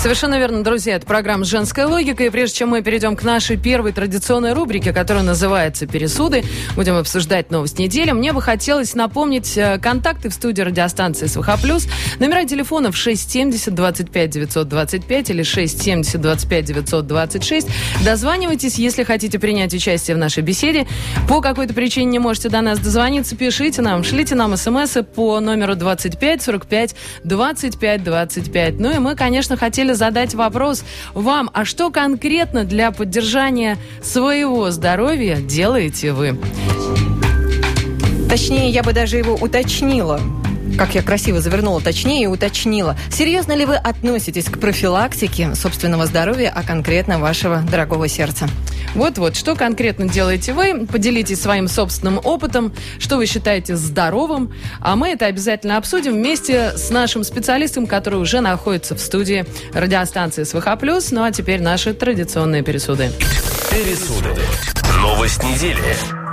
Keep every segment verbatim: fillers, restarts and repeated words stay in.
Совершенно верно, друзья. Это программа «Женская логика». И прежде чем мы перейдем к нашей первой традиционной рубрике, которая называется «Пересуды», будем обсуждать новость недели, мне бы хотелось напомнить контакты в студии радиостанции СВХ+. Номера телефонов шесть семьдесят двадцать пять девятьсот двадцать пять или шесть семьдесят двадцать пять девятьсот двадцать шесть. Дозванивайтесь, если хотите принять участие в нашей беседе. По какой-то причине не можете до нас дозвониться, пишите нам, шлите нам смс по номеру двадцать пять сорок пять двадцать пять двадцать пять. Ну и мы, конечно, хотели задать вопрос вам, а что конкретно для поддержания своего здоровья делаете вы? Точнее, я бы даже его уточнила. Как я красиво завернула, точнее, уточнила. Серьезно ли вы относитесь к профилактике собственного здоровья, а конкретно вашего дорогого сердца? Вот-вот, что конкретно делаете вы? Поделитесь своим собственным опытом, что вы считаете здоровым. А мы это обязательно обсудим вместе с нашим специалистом, который уже находится в студии радиостанции СВХ+. Ну а теперь наши традиционные пересуды. Пересуды. Новость недели.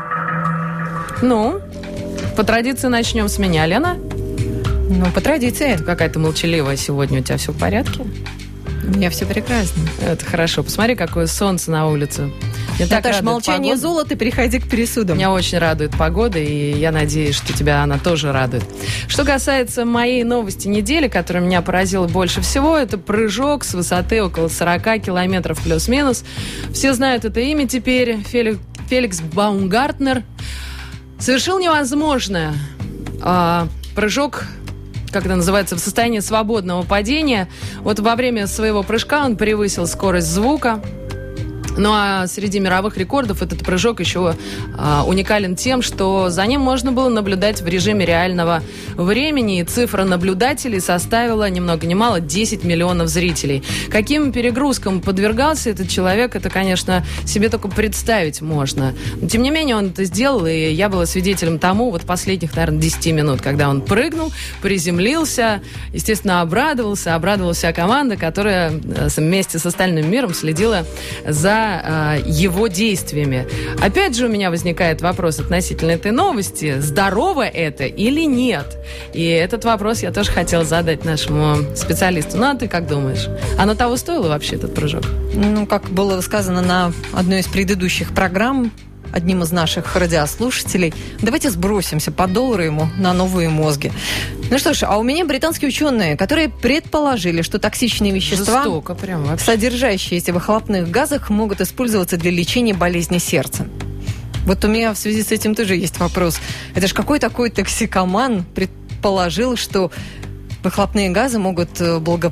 Ну, по традиции начнем с меня, Лена. Ну, по традиции. Какая-то молчаливая сегодня. У тебя все в порядке? У меня все прекрасно. Это хорошо. Посмотри, какое солнце на улице. Наташа, молчание золото, переходи к пересудам. Меня очень радует погода, и я надеюсь, что тебя она тоже радует. Что касается моей новости недели, которая меня поразила больше всего, это прыжок с высоты около сорок километров плюс-минус. Все знают это имя теперь. Феликс, Феликс Баумгартнер совершил невозможное. А, прыжок, как это называется, в состоянии свободного падения. Вот во время своего прыжка он превысил скорость звука. Ну а среди мировых рекордов этот прыжок еще а, уникален тем, что за ним можно было наблюдать в режиме реального времени. И цифра наблюдателей составила ни много ни мало десять миллионов зрителей. Каким перегрузкам подвергался этот человек, это, конечно, себе только представить можно. Но, тем не менее, он это сделал, и я была свидетелем тому вот последних, наверное, десяти минут, когда он прыгнул, приземлился, естественно, обрадовался, обрадовалась вся команда, которая вместе с остальным миром следила за его действиями. Опять же, у меня возникает вопрос относительно этой новости. Здорово это или нет? И этот вопрос я тоже хотела задать нашему специалисту. Ну, а ты как думаешь? Оно того стоило вообще, этот прыжок? Ну, как было сказано на одной из предыдущих программ, одним из наших радиослушателей, давайте сбросимся по доллару ему на новые мозги. Ну что ж, а у меня британские ученые, которые предположили, что токсичные вещества, Жестоко, прям вообще. содержащиеся в выхлопных газах, могут использоваться для лечения болезни сердца. Вот у меня в связи с этим тоже есть вопрос. Это ж какой такой токсикоман предположил, что выхлопные газы могут благо...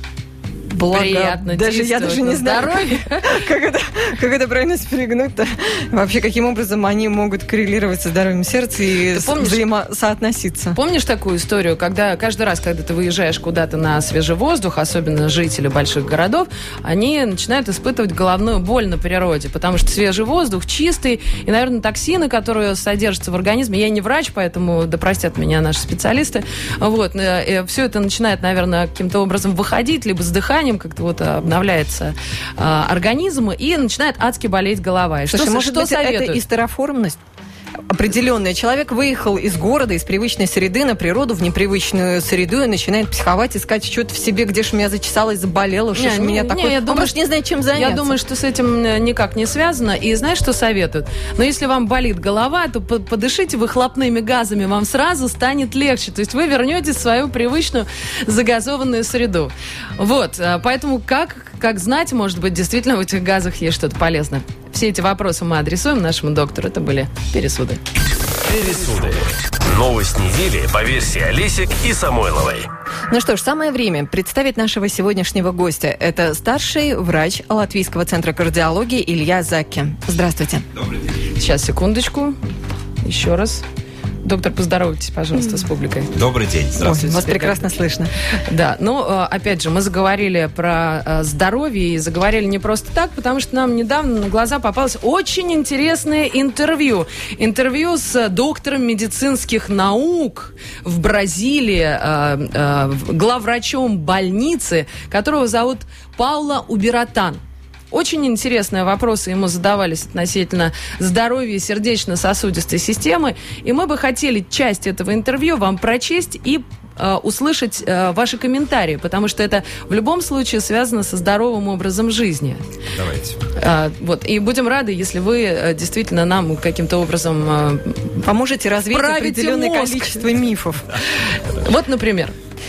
Благо, приятно даже я даже не знаю, как это, как это правильно спрягнуть-то. Вообще, каким образом они могут коррелировать со здоровьем сердца и помнишь, взаимосоотноситься. Помнишь такую историю, когда каждый раз, когда ты выезжаешь куда-то на свежий воздух, особенно жители больших городов, они начинают испытывать головную боль на природе, потому что свежий воздух чистый, и, наверное, токсины, которые содержатся в организме, я не врач, поэтому да простят меня наши специалисты, вот, все это начинает, наверное, каким-то образом выходить, либо с дыханием, как-то вот обновляется э, организм, и начинает адски болеть голова. И Слушай, что, может что быть, советуют? Это истероформность определенная. Человек выехал из города, из привычной среды на природу, в непривычную среду и начинает психовать, искать что-то в себе, где же у меня зачесалось, заболело, что же у меня такое. Он просто не знает, чем заняться. Я думаю, что с этим никак не связано. И знаешь, что советуют? Но если вам болит голова, то подышите выхлопными газами, вам сразу станет легче. То есть вы вернетесь в свою привычную загазованную среду. Вот. Поэтому как, как знать, может быть, действительно в этих газах есть что-то полезное. Все эти вопросы мы адресуем нашему доктору. Это были пересуды. Пересуды. Новость недели по версии Олесик и Самойловой. Ну что ж, самое время представить нашего сегодняшнего гостя. Это старший врач Латвийского центра кардиологии Илья Закки. Здравствуйте. Добрый день. Сейчас, секундочку. Еще раз. Доктор, поздоровайтесь, пожалуйста, с публикой. Добрый день. Здравствуйте. Ой, вас прекрасно слышно. Да, ну, опять же, мы заговорили про здоровье и заговорили не просто так, потому что нам недавно на глаза попалось очень интересное интервью. Интервью с доктором медицинских наук в Бразилии, главврачом больницы, которого зовут Паула Убиратан. Очень интересные вопросы ему задавались относительно здоровья сердечно-сосудистой системы. И мы бы хотели часть этого интервью вам прочесть и э, услышать э, ваши комментарии, потому что это в любом случае связано со здоровым образом жизни. Давайте. Э, вот, и будем рады, если вы э, действительно нам каким-то образом э, поможете развеять определенное мозг. количество мифов. Вот, например.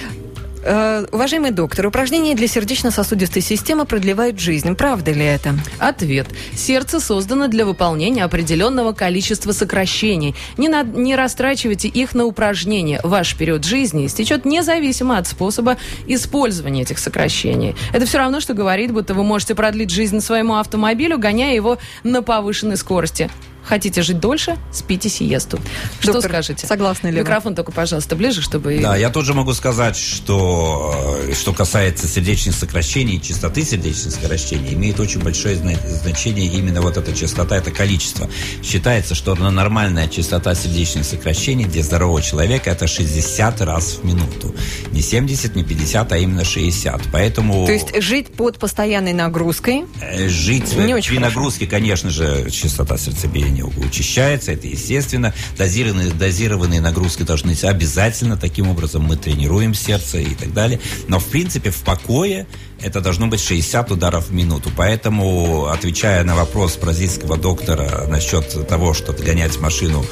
Uh, уважаемый доктор, упражнения для сердечно-сосудистой системы продлевают жизнь. Правда ли это? Ответ. Сердце создано для выполнения определенного количества сокращений. Не, на, не растрачивайте их на упражнения. Ваш период жизни истечет независимо от способа использования этих сокращений. Это все равно, что говорит, будто вы можете продлить жизнь своему автомобилю, гоняя его на повышенной скорости. Хотите жить дольше? Спите сиесту. Что Доктор, скажете? Согласны ли Микрофон вы? только, пожалуйста, ближе, чтобы... Да, я тоже могу сказать, что что касается сердечных сокращений, частоты сердечных сокращений, имеет очень большое значение именно вот эта частота, это количество. Считается, что нормальная частота сердечных сокращений для здорового человека это шестьдесят раз в минуту. Не семьдесят, не пятьдесят, а именно шестьдесят. Поэтому... То есть жить под постоянной нагрузкой? Жить не при очень нагрузке, конечно же, частота сердцебиения учащается, это естественно. Дозированные, дозированные нагрузки должны быть обязательно. Таким образом мы тренируем сердце и так далее. Но, в принципе, в покое это должно быть шестьдесят ударов в минуту. Поэтому, отвечая на вопрос бразильского доктора насчет того, что гонять машину,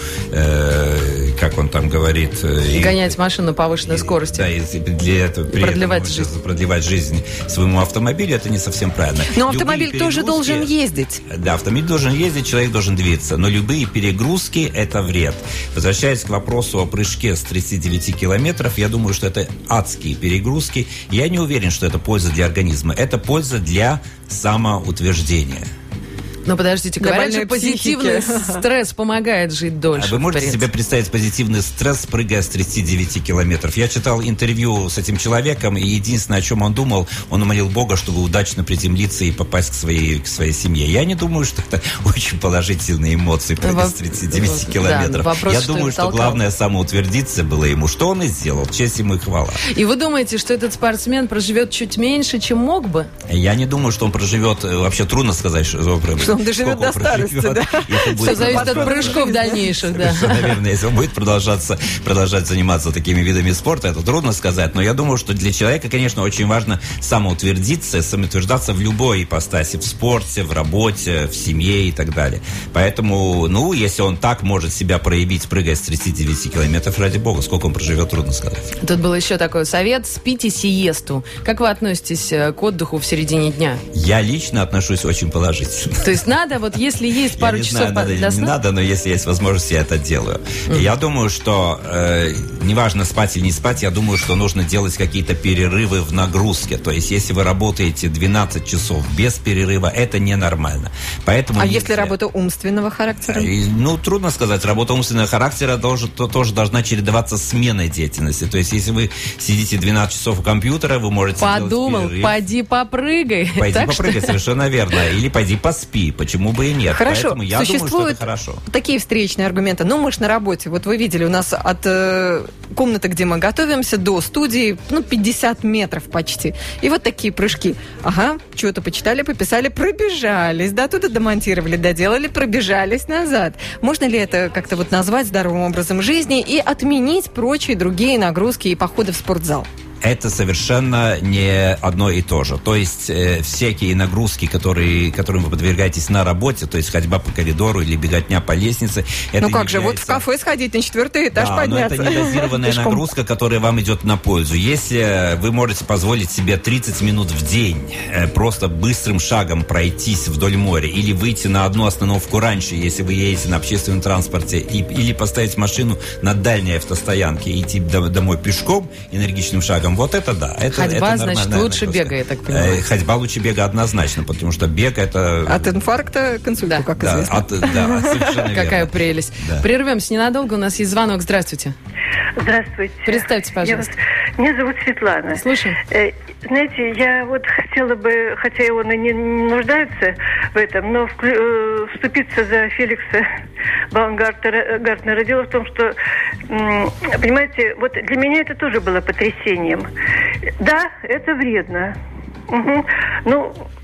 э, как он там говорит... Э, гонять машину на повышенной и, скорости. Да, и для этого, при продлевать этом, жизнь. продлевать жизнь своему автомобилю, это не совсем правильно. Но автомобиль тоже должен ездить. Да, автомобиль должен ездить, человек должен двигаться. Но любые перегрузки – это вред. Возвращаясь к вопросу о прыжке с тридцати девяти километров, я думаю, что это адские перегрузки. Я не уверен, что это польза для организма. Это польза для самоутверждения. Но подождите, говорят же, позитивный психики. стресс помогает жить дольше. А вы можете себе представить позитивный стресс, прыгая с тридцати девяти километров? Я читал интервью с этим человеком, и единственное, о чем он думал, он молил Бога, чтобы удачно приземлиться и попасть к своей, к своей семье. Я не думаю, что это очень положительные эмоции, прыгать с тридцати девяти километров. Да, вопрос, Я что думаю, что толкал. Главное самоутвердиться было ему. Что он и сделал. Честь ему и хвала. И вы думаете, что этот спортсмен проживет чуть меньше, чем мог бы? Я не думаю, что он проживет... Вообще трудно сказать, что, что он доживет до старости. Да? Все зависит от прыжков дальнейших, да. Наверное, если он будет продолжаться, продолжать заниматься такими видами спорта, это трудно сказать. Но я думаю, что для человека, конечно, очень важно самоутвердиться, самоутверждаться в любой ипостаси, в спорте, в работе, в семье и так далее. Поэтому, ну, если он так может себя проявить, прыгая с тридцати девяти километров, ради бога, сколько он проживет, трудно сказать. Тут был еще такой совет: спите сиесту. Как вы относитесь к отдыху в середине дня? Я лично отношусь очень положительно. То есть надо, вот если есть пару я не часов знаю, надо для или сна? не надо, но если есть возможность, я это делаю. Mm. И я думаю, что э, неважно, спать или не спать, я думаю, что нужно делать какие-то перерывы в нагрузке. То есть, если вы работаете двенадцать часов без перерыва, это ненормально. Поэтому а нельзя... если работа умственного характера? И, ну, трудно сказать. Работа умственного характера должен, то, тоже должна чередоваться с сменой деятельности. То есть, если вы сидите двенадцать часов у компьютера, вы можете Подумал, делать перерыв. пойди попрыгай. Пойди Так попрыгай, что... совершенно верно. Или пойди поспи. Почему бы и нет? Хорошо. Поэтому я Существуют думаю, что это хорошо. такие встречные аргументы. Ну, мы ж на работе. Вот вы видели, у нас от э, комнаты, где мы готовимся, до студии, ну, пятьдесят метров почти. И вот такие прыжки. Ага, что-то почитали, пописали, пробежались. До туда домонтировали, доделали, пробежались назад. Можно ли это как-то вот назвать здоровым образом жизни и отменить прочие другие нагрузки и походы в спортзал? Это совершенно не одно и то же. То есть э, всякие нагрузки, которые, которым вы подвергаетесь на работе, то есть ходьба по коридору или беготня по лестнице, это ну как является... же, вот в кафе сходить, на четвертый этаж да, подняться. но это недозированная нагрузка, которая вам идет на пользу. Если вы можете позволить себе тридцать минут в день э, просто быстрым шагом пройтись вдоль моря или выйти на одну остановку раньше, если вы едете на общественном транспорте, и, или поставить машину на дальней автостоянке и идти до, домой пешком энергичным шагом, вот это да. Это, Ходьба, это значит, лучше нагрузка. бега, я так понимаю. Ходьба лучше бега однозначно, потому что бег это... От инфаркта к инсульту, Да. как Да, известно. от, да, совершенно верно. Какая прелесть. Да. Прервемся ненадолго, у нас есть звонок. Здравствуйте. Здравствуйте. Представьте, пожалуйста. Я вот, меня зовут Светлана. Слушаем. Э, знаете, я вот хотела бы, хотя он и не, не нуждается в этом, но вклю, э, вступиться за Феликса Баумгартнера. Гартнера. Дело в том, что, м, понимаете, вот для меня это тоже было потрясением. Да, это вредно. Угу. Ну,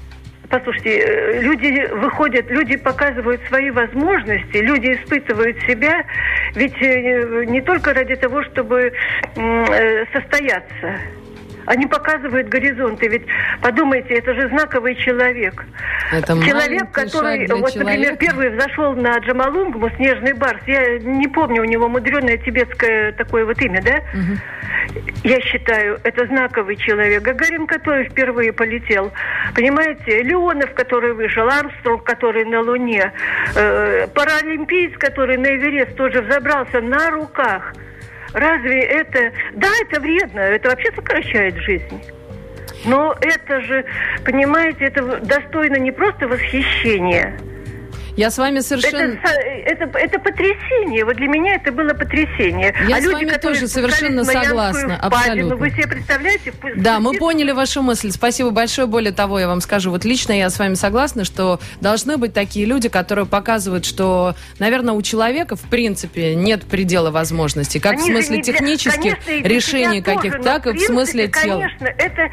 послушайте, люди выходят, люди показывают свои возможности, люди испытывают себя, ведь не только ради того, чтобы состояться. Они показывают горизонты. Ведь подумайте, это же знаковый человек. Это человек, который, вот, человека. Например, первый взошел на Джомолунгму, снежный барс. Я не помню, у него мудреное тибетское такое вот имя, да? Угу. Я считаю, это знаковый человек. Гагарин, который впервые полетел. Понимаете? Леонов, который вышел, Армстронг, который на Луне, э, паралимпиец, который на Эверест тоже взобрался на руках. Разве это... Да, это вредно, это вообще сокращает жизнь. Но это же, понимаете, это достойно не просто восхищения. Я с вами совершенно... Это, это, это потрясение. Вот для меня это было потрясение. Я а с люди, вами тоже совершенно согласна. Абсолютно. Вы себе представляете? Да, мы поняли вашу мысль. Спасибо большое. Более того, я вам скажу, вот лично я с вами согласна, что должны быть такие люди, которые показывают, что, наверное, у человека, в принципе, нет предела возможностей. Как Они в смысле технических для... решений каких, тоже, так и в смысле тела. Конечно, это,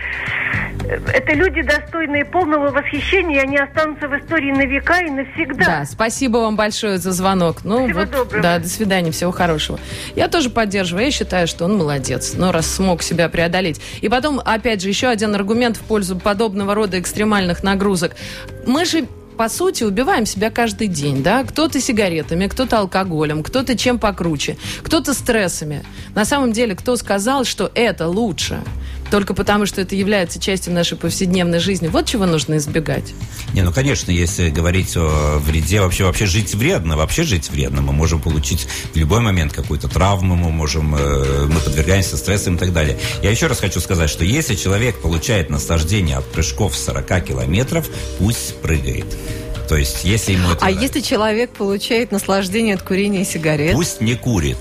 это люди, достойные полного восхищения, и они останутся в истории на века и навсегда. Да, спасибо вам большое за звонок. Ну, Всего вот, доброго. Да, до свидания, всего хорошего. Я тоже поддерживаю, я считаю, что он молодец, но раз смог себя преодолеть. И потом, опять же, еще один аргумент в пользу подобного рода экстремальных нагрузок. Мы же, по сути, убиваем себя каждый день, да? Кто-то сигаретами, кто-то алкоголем, кто-то чем покруче, кто-то стрессами. На самом деле, кто сказал, что это лучше? Только потому, что это является частью нашей повседневной жизни. Вот чего нужно избегать. Не, ну, конечно, если говорить о вреде, вообще, вообще жить вредно, вообще жить вредно. Мы можем получить в любой момент какую-то травму, мы можем, э, мы подвергаемся стрессам и так далее. Я еще раз хочу сказать, что если человек получает наслаждение от прыжков сорок километров, пусть прыгает. То есть, если ему это А нравится. если человек получает наслаждение от курения сигарет? Пусть не курит.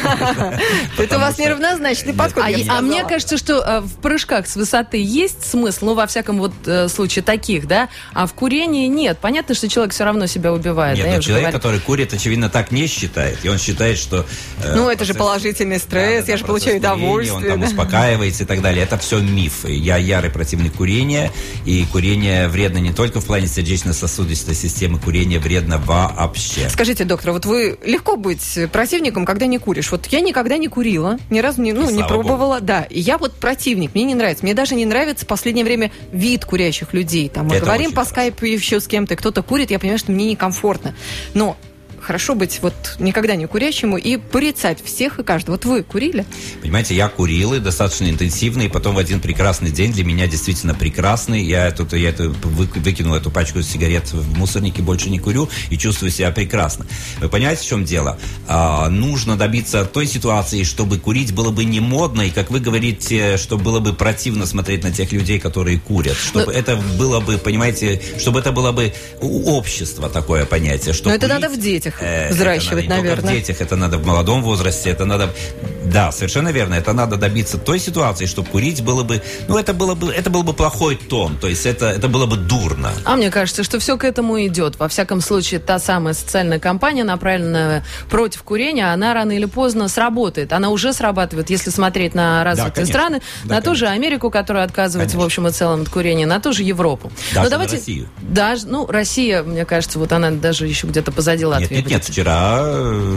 Это у вас неравнозначный подход. А мне кажется, что в прыжках с высоты есть смысл, ну, во всяком вот случае таких, да, а в курении нет. Понятно, что человек все равно себя убивает. Нет, но человек, который курит, очевидно, так не считает. И он считает, что... Ну, это же положительный стресс, я же получаю удовольствие. Он там успокаивается и так далее. Это все миф. Я ярый противник курения, и курение вредно не только в плане сердечно-сосудистой системы, курения вредно вообще. Скажите, доктор, вот вы легко быть противником, когда не куришь? Вот я никогда не курила, ни разу не, ну, не пробовала, Богу. Да. И я вот противник, мне не нравится. Мне даже не нравится в последнее время вид курящих людей. Там мы Это говорим по скайпу еще с кем-то, кто-то курит, я понимаю, что мне некомфортно. Но хорошо быть вот никогда не курящему и порицать всех и каждого. Вот вы курили? Понимаете, я курил и достаточно интенсивно, и потом в один прекрасный день, для меня действительно прекрасный, я, эту, я эту, выкинул эту пачку сигарет в мусорнике, больше не курю и чувствую себя прекрасно. Вы понимаете, в чем дело? А, нужно добиться той ситуации, чтобы курить было бы не модно, и, как вы говорите, чтобы было бы противно смотреть на тех людей, которые курят. Чтобы Но... это было бы, понимаете, чтобы это было бы у общества такое понятие. Что Но курить... это надо в детях. Взращивать, это надо не наверное. Только в детях, это надо в молодом возрасте, это надо... Да, совершенно верно. Это надо добиться той ситуации, чтобы курить было бы... Ну, это было бы, это был бы плохой тон. То есть это, это было бы дурно. А мне кажется, что все к этому идет. Во всяком случае, та самая социальная кампания, направленная против курения, она рано или поздно сработает. Она уже срабатывает, если смотреть на развитые да, страны, да, на конечно. Ту же Америку, которая отказывается, конечно. В общем и целом, от курения, на ту же Европу. Даже Но давайте... на Россию. Даже, ну, Россия, мне кажется, вот она даже еще где-то позади Латвии. Нет, нет, нет. Вчера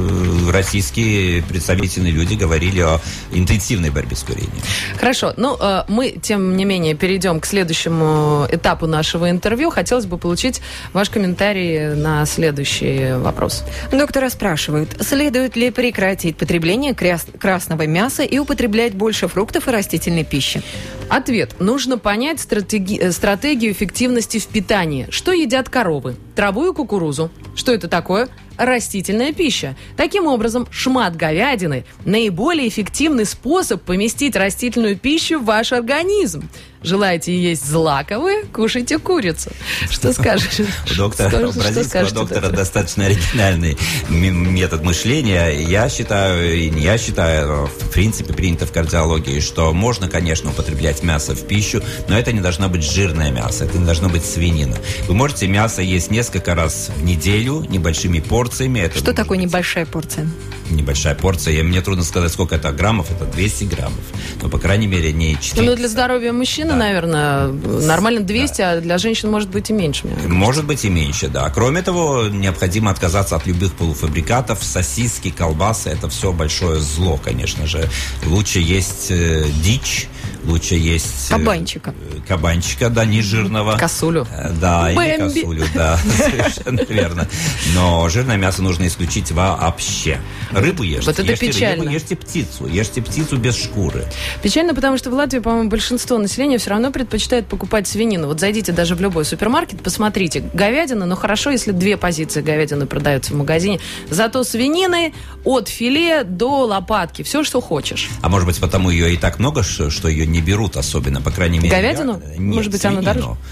российские представительные люди говорили о интенсивной борьбе с курением. Хорошо. Ну, мы, тем не менее, перейдем к следующему этапу нашего интервью. Хотелось бы получить ваш комментарий на следующий вопрос. Доктора спрашивают, следует ли прекратить потребление красного мяса и употреблять больше фруктов и растительной пищи? Ответ. Нужно понять стратеги... стратегию эффективности в питании. Что едят коровы? Траву и кукурузу. Что это такое? Растительная пища. Таким образом, шмат говядины – наиболее эффективный способ поместить растительную пищу в ваш организм. Желаете есть злаковые? Кушайте курицу. Что скажешь? У доктора, у бразильского доктора достаточно оригинальный метод мышления. Я считаю, и не я считаю, в принципе принято в кардиологии, что можно, конечно, употреблять мясо в пищу, но это не должно быть жирное мясо, это не должно быть свинина. Вы можете мясо есть несколько раз в неделю, небольшими порциями. Это что такое быть... небольшая порция? Небольшая порция. Мне трудно сказать, сколько это граммов. Это двести граммов. Но, по крайней мере, не четыре. Ну, для здоровья мужчины мужчины, да. наверное, нормально двести, да. а для женщин может быть и меньше. Может быть и меньше, да. Кроме того, необходимо отказаться от любых полуфабрикатов, сосиски, колбасы. Это все большое зло, конечно же. Лучше есть э, дичь, лучше есть... Э, кабанчика. Кабанчика, да, не жирного. Косулю. Э, да, Бэмби. или косулю, да, совершенно верно. Но жирное мясо нужно исключить вообще. Рыбу ешьте. Вот это ешьте печально. Рыбу, ешьте птицу. Ешьте птицу без шкуры. Печально, потому что в Латвии, по-моему, большинство населения все равно предпочитает покупать свинину. Вот зайдите даже в любой супермаркет, посмотрите. Говядина, ну хорошо, если две позиции говядины продаются в магазине. Зато свинины от филе до лопатки. Все, что хочешь. А может быть, потому ее и так много, что ее не берут особенно, по крайней мере. Говядину? Я... Нет, может быть, свинину. она дороже?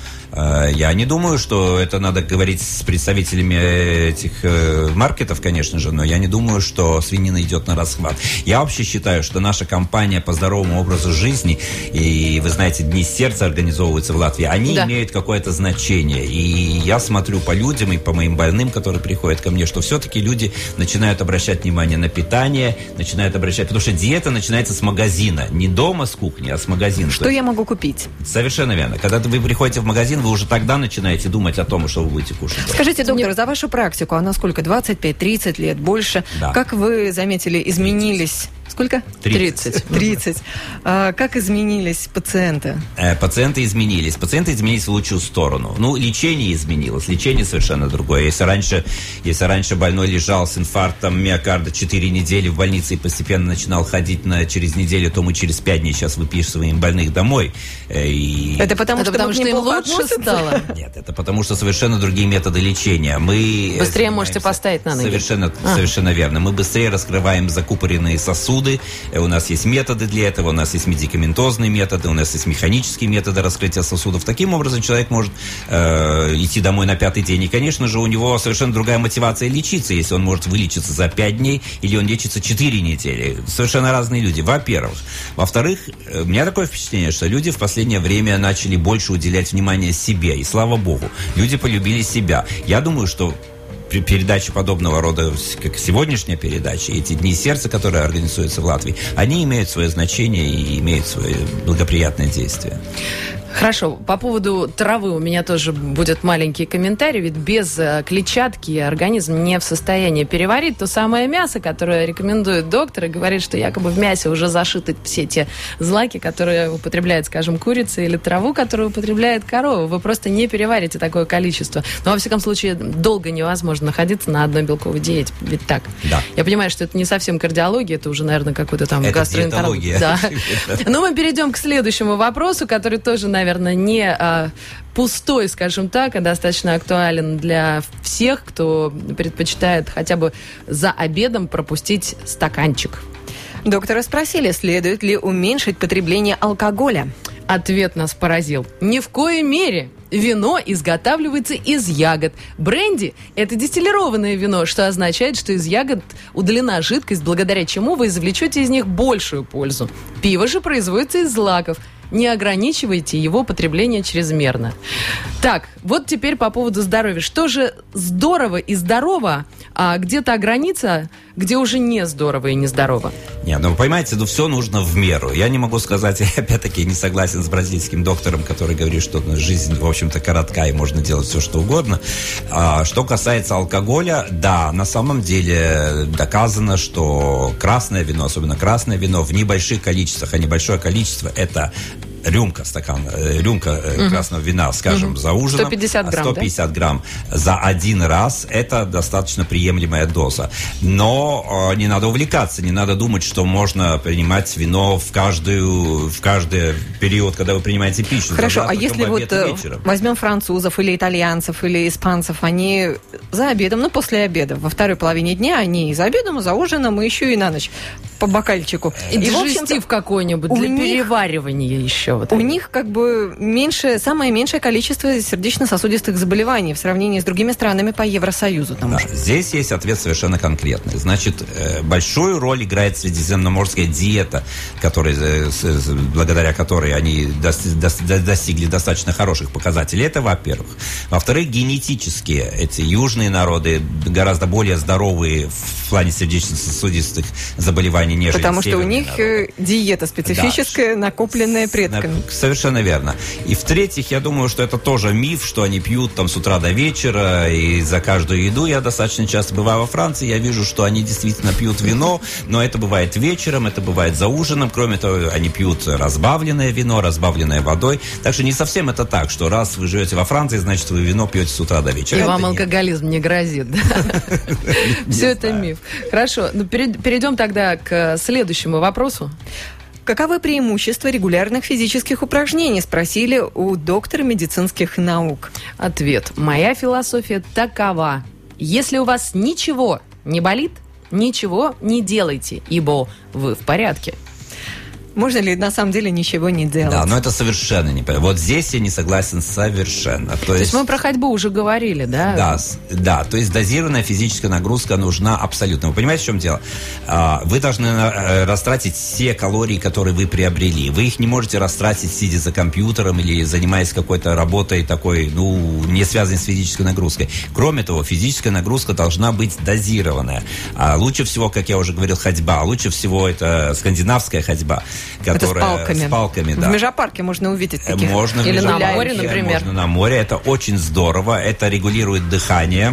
Я не думаю, что это надо говорить с представителями этих маркетов, конечно же, но я не думаю, что свинина идет на расхват. Я вообще считаю, что наша компания по здоровому образу жизни, и вы знаете, Дни сердца организовываются в Латвии, они да. имеют какое-то значение. И я смотрю по людям и по моим больным, которые приходят ко мне, что все-таки люди начинают обращать внимание на питание, начинают обращать, потому что диета начинается с магазина, не дома с кухни, а с магазина. Что я могу купить? Совершенно верно. Когда вы приходите в магазин, вы уже тогда начинаете думать о том, что вы будете кушать. Скажите, доктор, за вашу практику, она сколько, двадцать пять тридцать лет, больше? Да. Как вы заметили, изменились... Сколько? тридцать. тридцать. А, как изменились пациенты? Э, пациенты изменились. Пациенты изменились в лучшую сторону. Ну, лечение изменилось. Лечение совершенно другое. Если раньше, если раньше больной лежал с инфарктом миокарда четыре недели в больнице и постепенно начинал ходить на, через неделю, то мы через пять дней сейчас выписываем больных домой. Э, и... Это потому, это что, потому, что им лучше стало? Нет, это потому, что совершенно другие методы лечения. Мы быстрее можете поставить на ноги. Совершенно, а. совершенно верно. Мы быстрее раскрываем закупоренные сосуды. У нас есть методы для этого, у нас есть медикаментозные методы, у нас есть механические методы раскрытия сосудов. Таким образом, человек может э, идти домой на пятый день. И, конечно же, у него совершенно другая мотивация лечиться, если он может вылечиться за пять дней или он лечится четыре недели. Совершенно разные люди, во-первых. Во-вторых, у меня такое впечатление, что люди в последнее время начали больше уделять внимание себе. И слава богу, люди полюбили себя. Я думаю, что передачи подобного рода, как сегодняшняя передача, эти Дни сердца, которые организуются в Латвии, они имеют свое значение и имеют свое благоприятное действие. Хорошо, по поводу травы у меня тоже будет маленький комментарий, ведь без клетчатки организм не в состоянии переварить то самое мясо, которое рекомендует доктор, и говорит, что якобы в мясе уже зашиты все те злаки, которые употребляет, скажем, курица, или траву, которую употребляет корова. Вы просто не переварите такое количество. Но, во всяком случае, долго невозможно находиться на одной белковой диете, ведь так? Да. Я понимаю, что это не совсем кардиология, это уже, наверное, какой-то там гастроэнтерология. Да. Но мы перейдем к следующему вопросу, который тоже, наверное, не а, пустой, скажем так, а достаточно актуален для всех, кто предпочитает хотя бы за обедом пропустить стаканчик. Доктора спросили, следует ли уменьшить потребление алкоголя. Ответ нас поразил. Ни в коей мере. Вино изготавливается из ягод. Бренди – это дистиллированное вино, что означает, что из ягод удалена жидкость, благодаря чему вы извлечете из них большую пользу. Пиво же производится из злаков. Не ограничивайте его потребление чрезмерно. Так, вот теперь по поводу здоровья. Что же здорово и здорово, а где та граница, где уже не здорово и не здорово? Нет, ну, вы понимаете, ну, все нужно в меру. Я не могу сказать, я опять-таки не согласен с бразильским доктором, который говорит, что жизнь, в общем-то, коротка и можно делать все, что угодно. А, что касается алкоголя, да, на самом деле доказано, что красное вино, особенно красное вино, в небольших количествах, а небольшое количество – это рюмка, стакан, рюмка угу. красного вина, скажем, угу. за ужином. сто пятьдесят грамм, сто пятьдесят да? грамм за один раз. Это достаточно приемлемая доза. Но э, не надо увлекаться, не надо думать, что можно принимать вино в, каждую, в каждый период, когда вы принимаете пищу. Хорошо, а если вот возьмем французов или итальянцев или испанцев, они за обедом, ну, после обеда, во второй половине дня, они и за обедом, и за ужином, и еще и на ночь по бокальчику. И диджестив какой-нибудь для них, переваривания еще. Вот у это. них как бы меньше, самое меньшее количество сердечно-сосудистых заболеваний в сравнении с другими странами по Евросоюзу. Там да, здесь есть ответ совершенно конкретный. Значит, большую роль играет средиземноморская диета, которая, благодаря которой они достигли достаточно хороших показателей. Это, во-первых. Во-вторых, генетические. Эти южные народы гораздо более здоровые в плане сердечно-сосудистых заболеваний, нежели потому что у них народы. диета специфическая, да, накопленная предками. закусками. Совершенно верно. И в-третьих, я думаю, что это тоже миф, что они пьют там с утра до вечера, и за каждую еду. Я достаточно часто бываю во Франции, я вижу, что они действительно пьют вино, но это бывает вечером, это бывает за ужином. Кроме того, они пьют разбавленное вино, разбавленное водой. Так что не совсем это так, что раз вы живете во Франции, значит, вы вино пьете с утра до вечера. И вам алкоголизм не грозит. Все это миф. Хорошо, ну перейдем тогда к следующему вопросу. Каковы преимущества регулярных физических упражнений? Спросили у доктора медицинских наук. Ответ. Моя философия такова. Если у вас ничего не болит, ничего не делайте, ибо вы в порядке. Можно ли на самом деле ничего не делать? Да, но это совершенно неправильно. Вот здесь я не согласен совершенно. То, то есть, есть мы про ходьбу уже говорили, да? Да, да, то есть дозированная физическая нагрузка нужна абсолютно. Вы понимаете, в чем дело? Вы должны растратить все калории, которые вы приобрели. Вы их не можете растратить, сидя за компьютером или занимаясь какой-то работой такой, ну, не связанной с физической нагрузкой. Кроме того, физическая нагрузка должна быть дозированная. А лучше всего, как я уже говорил, ходьба. Лучше всего это скандинавская ходьба. Это с палками. С палками, да. В Межапарке можно увидеть таких. Можно Или на море, например. Можно на море. Это очень здорово. Это регулирует дыхание.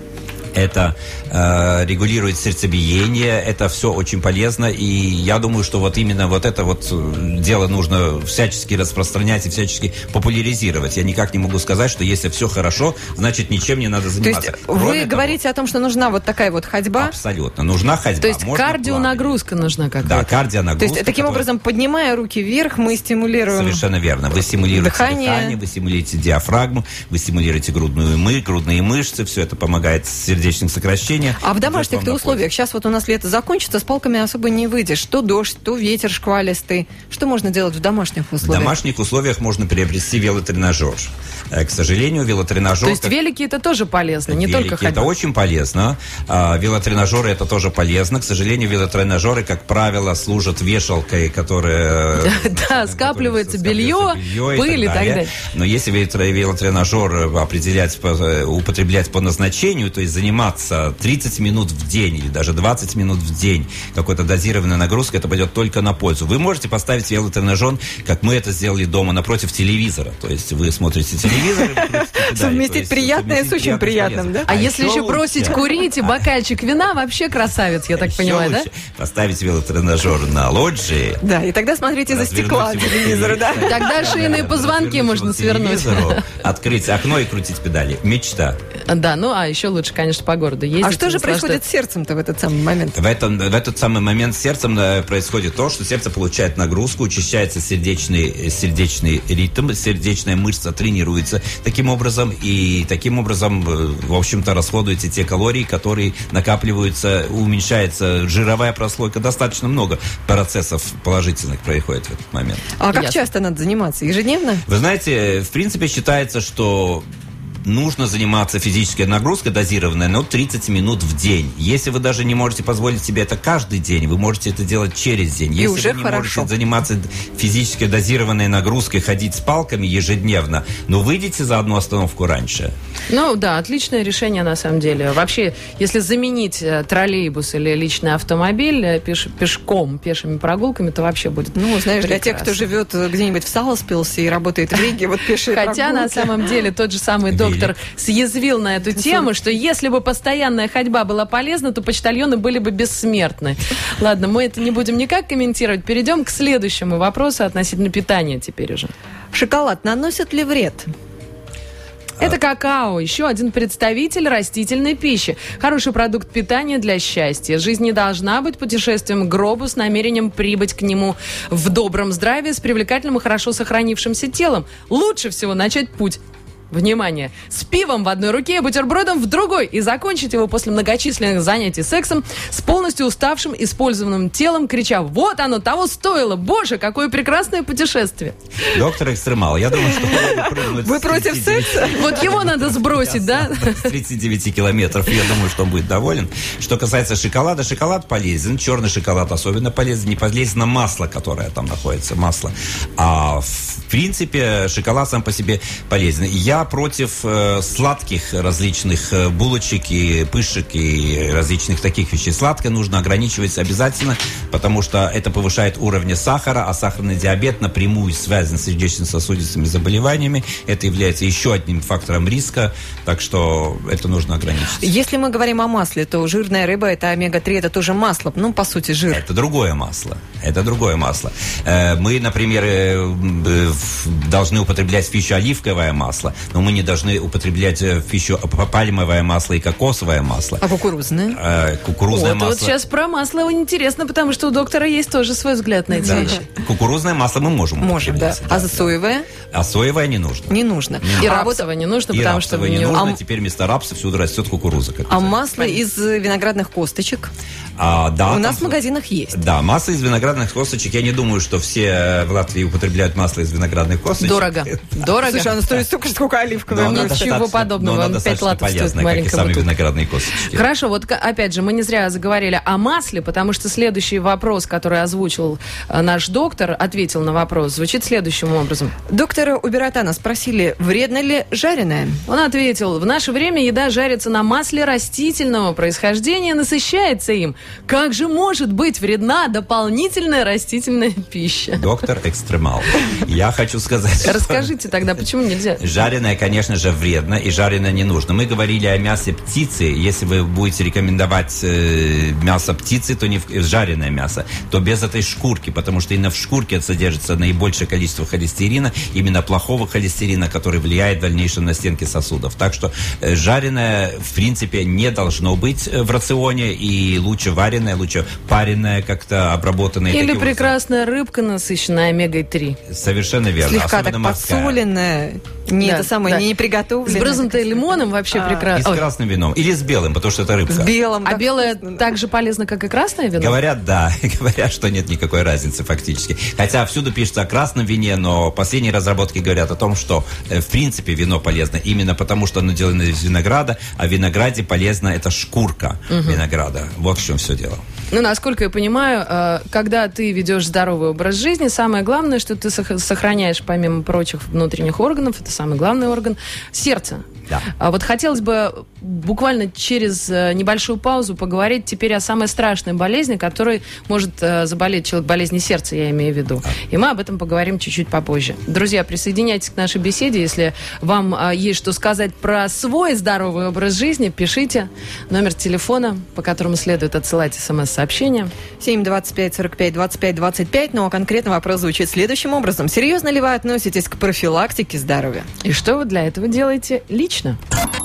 Это э, регулирует сердцебиение, это все очень полезно, и я думаю, что вот именно вот это вот дело нужно всячески распространять и всячески популяризировать. Я никак не могу сказать, что если все хорошо, значит ничем не надо заниматься. То есть Кроме вы того, говорите о том, что нужна вот такая вот ходьба? Абсолютно, нужна ходьба. То есть кардионагрузка нужна какая-то? Да, кардионагрузка. То есть таким которая... образом, поднимая руки вверх, мы стимулируем Совершенно верно. Вы стимулируете дыхание, дыхание вы стимулируете диафрагму, вы стимулируете грудную мы, грудные мышцы, все это помогает сердечным сокращениям. А в домашних-то условиях, сейчас вот у нас лето закончится, с палками особо не выйдешь. То дождь, то ветер шквалистый. Что можно делать в домашних условиях? В домашних условиях можно приобрести велотренажер. К сожалению, велотренажер... То есть как... велики это тоже полезно, не велики только ходьба? Это очень полезно. А, велотренажеры это тоже полезно. К сожалению, велотренажеры, как правило, служат вешалкой, которая... Да, скапливается белье, пыль и так далее. Но если велотренажер определять, употреблять по назначению, то есть заниматься тридцать минут в день или даже двадцать минут в день какой-то дозированной нагрузкой, это пойдет только на пользу. Вы можете поставить велотренажер, как мы это сделали дома, напротив телевизора. То есть вы смотрите телевизор, совместить приятное с очень приятным, да? А если еще бросить курить и бокальчик вина, вообще красавец, я так понимаю, да? Поставить велотренажер на лоджии. Да, и тогда смотрите из-за стекла телевизора, да? Тогда шейные позвонки можно свернуть. Открыть окно и крутить педали. Мечта. Да, ну а еще лучше, конечно, по городу ездить. А что же происходит с сердцем-то в этот самый момент? В, этом, в этот самый момент с сердцем происходит то, что сердце получает нагрузку, учащается сердечный, сердечный ритм, сердечная мышца тренируется таким образом, и таким образом, в общем-то, расходуются те калории, которые накапливаются, уменьшается жировая прослойка. Достаточно много процессов положительных происходит в этот момент. А как Ясно. часто надо заниматься? Ежедневно? Вы знаете, в принципе, считается, что нужно заниматься физической нагрузкой дозированной, но тридцать минут в день. Если вы даже не можете позволить себе это каждый день, вы можете это делать через день. И Если уже вы не хорошо. можете заниматься физической дозированной нагрузкой, ходить с палками ежедневно, но выйдите за одну остановку раньше. Ну да, отличное решение на самом деле. Вообще, если заменить троллейбус или личный автомобиль пеш, пешком, пешими прогулками, то вообще будет Ну, знаешь, прекрасно. Для тех, кто живет где-нибудь в Саласпилсе и работает в Риге, вот пешие прогулки. Хотя на самом деле тот же самый доктор Доктор съязвил на эту тему, что если бы постоянная ходьба была полезна, то почтальоны были бы бессмертны. Ладно, мы это не будем никак комментировать. Перейдем к следующему вопросу относительно питания теперь уже. Шоколад наносит ли вред? Это какао, еще один представитель растительной пищи. Хороший продукт питания для счастья. Жизнь не должна быть путешествием к гробу с намерением прибыть к нему в добром здравии с привлекательным и хорошо сохранившимся телом. Лучше всего начать путь. Внимание! С пивом в одной руке и бутербродом в другой. И закончить его после многочисленных занятий сексом с полностью уставшим, использованным телом, крича: «Вот оно, того стоило! Боже, какое прекрасное путешествие!» Доктор Экстремал, я думаю, что... Вы против секса? Вот его надо сбросить, да? С тридцати девяти километров, я думаю, что он будет доволен. Что касается шоколада, шоколад полезен, черный шоколад особенно полезен, не полезно масло, которое там находится, масло. А в принципе, шоколад сам по себе полезен. Я я против э, сладких различных э, булочек и пышек и различных таких вещей. Сладкое нужно ограничивать обязательно, потому что это повышает уровень сахара, а сахарный диабет напрямую связан с сердечно-сосудистыми заболеваниями. Это является еще одним фактором риска, так что это нужно ограничить. Если мы говорим о масле, то жирная рыба, это омега три, это тоже масло, ну, по сути, жир. Это другое масло. Это другое масло. Мы, например, должны употреблять в пищу оливковое масло, но мы не должны употреблять в пищу пальмовое масло и кокосовое масло. А кукурузное? Кукурузное вот, масло. Вот сейчас про масло интересно, потому что у доктора есть тоже свой взгляд на эти да. вещи. Кукурузное масло мы можем Можем, да. да. А за соевое? А соевое не нужно. Не нужно. И а рапсовое вот... не нужно, и потому что... не него... нужно. А... Теперь вместо рапса всюду растет кукуруза. А масло из виноградных косточек? А, да, у там... нас в магазинах есть. Да, масло из виноградных косточек. Я не думаю, что все в Латвии употребляют масло из виноградных косточек. Дорого. Дорого. Слушай, оно стоит столько, сколько оливковое. Ничего подобного. пять латов стоит маленького. Как и сами виноградные косточки. Хорошо, вот опять же, мы не зря заговорили о масле, потому что следующий вопрос, который озвучил наш доктор, ответил на вопрос, звучит следующим образом. Доктора Убератана спросили, вредно ли жареное? Он ответил, в наше время еда жарится на масле растительного происхождения, насыщается им. Как же может быть вредна дополнительная растительная пища? Доктор экстремал. Я хочу сказать... Расскажите тогда, почему нельзя? Жареное, конечно же, вредно, и жареное не нужно. Мы говорили о мясе птицы. Если вы будете рекомендовать э, мясо птицы, то не в, жареное мясо, то без этой шкурки, потому что именно в шкурке содержится наибольшее количество холестерина, именно плохого холестерина, который влияет в дальнейшем на стенки сосудов. Так что э, жареное, в принципе, не должно быть в рационе, и лучше вареное, лучше пареное, как-то обработанное. Или прекрасная рыбка, насыщенная омегой три. Совершенно верно. Слегка особенно так морская. подсоленная, не да, это самое, да. не приготовленная. Сбрызнутая лимоном вообще А, прекрасно. И с красным вином. Или с белым, потому что это рыбка. С белым. А так белое вкусно. так же полезно, как и красное вино? Говорят, да. Говорят, что нет никакой разницы фактически. Хотя всюду пишется о красном вине, но последние разработки говорят о том, что э, в принципе вино полезно именно потому, что оно делано из винограда, а в винограде полезна эта шкурка угу. винограда. Вот в чем все дело. Ну, насколько я понимаю, э, когда ты ведешь здоровый образ жизни, самое главное, что ты сохраняешь, помимо прочих внутренних органов, это самый главный орган, сердце. Да. А вот хотелось бы буквально через небольшую паузу поговорить теперь о самой страшной болезни, которой может заболеть человек, болезни сердца, я имею в виду. Да. И мы об этом поговорим чуть-чуть попозже. Друзья, присоединяйтесь к нашей беседе. Если вам есть что сказать про свой здоровый образ жизни, пишите. Номер телефона, по которому следует отсылать смс-сообщения. семь двадцать пять сорок пять двадцать пять двадцать пять. Ну, а конкретно вопрос звучит следующим образом. Серьезно ли вы относитесь к профилактике здоровья? И что вы для этого делаете лично?